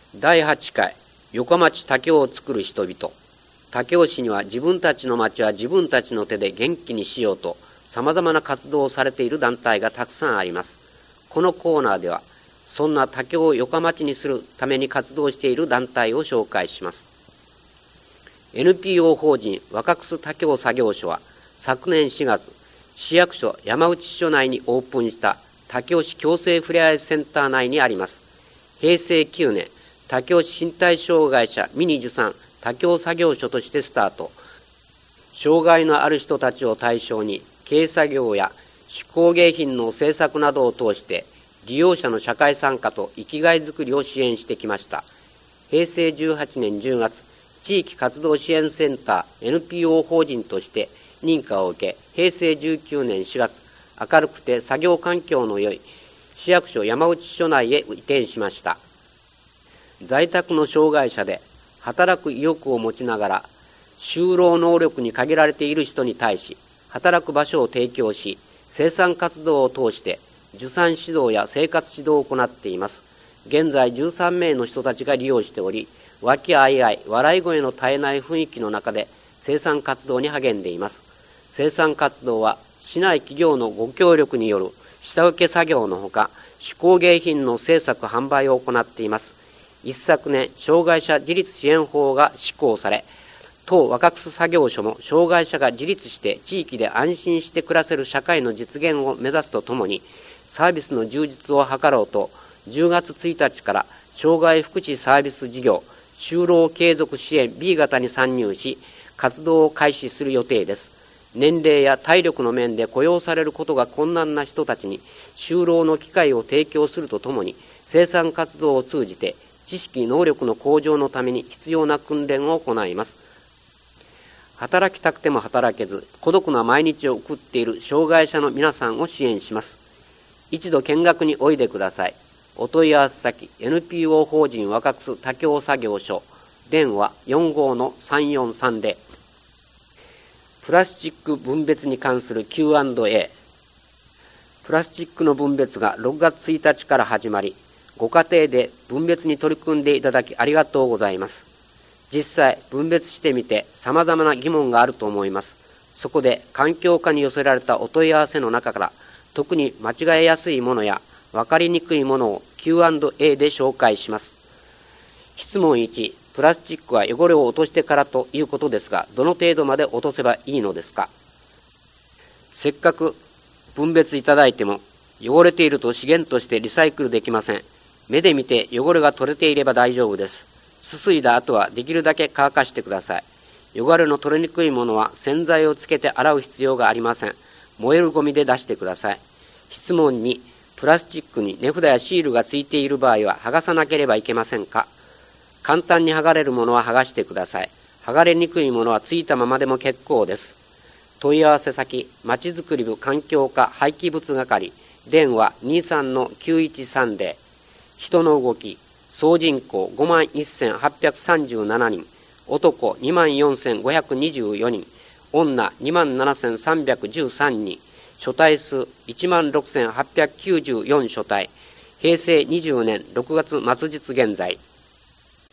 第8回横町武雄を作る人々。武雄市には自分たちの町は自分たちの手で元気にしようと様々な活動をされている団体がたくさんあります。このコーナーではそんな武雄を横町にするために活動している団体を紹介します。NPO 法人若楠武雄作業所は昨年4月、市役所山内支所内にオープンした武雄市共生ふれあいセンター内にあります。平成9年、武雄市身体障害者ミニ受産武雄作業所としてスタート。障害のある人たちを対象に軽作業や手工芸品の制作などを通して利用者の社会参加と生きがいづくりを支援してきました。平成18年10月、地域活動支援センター NPO 法人として認可を受け、平成19年4月、明るくて作業環境の良い市役所山内支所内へ移転しました。在宅の障害者で働く意欲を持ちながら就労能力に限られている人に対し働く場所を提供し、生産活動を通して受産指導や生活指導を行っています。現在13名の人たちが利用しており、和気あいあい笑い声の絶えない雰囲気の中で生産活動に励んでいます。生産活動は市内企業のご協力による下請け作業のほか、手工芸品の製作販売を行っています。一昨年、障害者自立支援法が施行され、当若楠作業所も障害者が自立して地域で安心して暮らせる社会の実現を目指すとともに、サービスの充実を図ろうと、10月1日から障害福祉サービス事業、就労継続支援 B 型に参入し、活動を開始する予定です。年齢や体力の面で雇用されることが困難な人たちに就労の機会を提供するとともに、生産活動を通じて知識能力の向上のために必要な訓練を行います。働きたくても働けず孤独な毎日を送っている障害者の皆さんを支援します。一度見学においでください。お問い合わせ先 NPO 法人若楠武雄作業所、電話 45-3430。プラスチック分別に関する Q&A。 プラスチックの分別が6月1日から始まり、ご家庭で分別に取り組んでいただきありがとうございます。実際分別してみて様々な疑問があると思います。そこで環境課に寄せられたお問い合わせの中から特に間違えやすいものや分かりにくいものを Q&A で紹介します。質問1、プラスチックは汚れを落としてからということですが、どの程度まで落とせばいいのですか。せっかく分別いただいても汚れていると資源としてリサイクルできません。目で見て汚れが取れていれば大丈夫です。すすいだ後はできるだけ乾かしてください。汚れの取れにくいものは洗剤をつけて洗う必要がありません。燃えるゴミで出してください。質問2、プラスチックに値札やシールがついている場合は剥がさなければいけませんか。簡単に剥がれるものは剥がしてください。剥がれにくいものはついたままでも結構です。問い合わせ先、まちづくり部環境課廃棄物係、電話 23-9130。人の動き、総人口 51,837 人、男 24,524 人、女 27,313 人、所帯数 16,894 所帯、平成20年6月末日現在。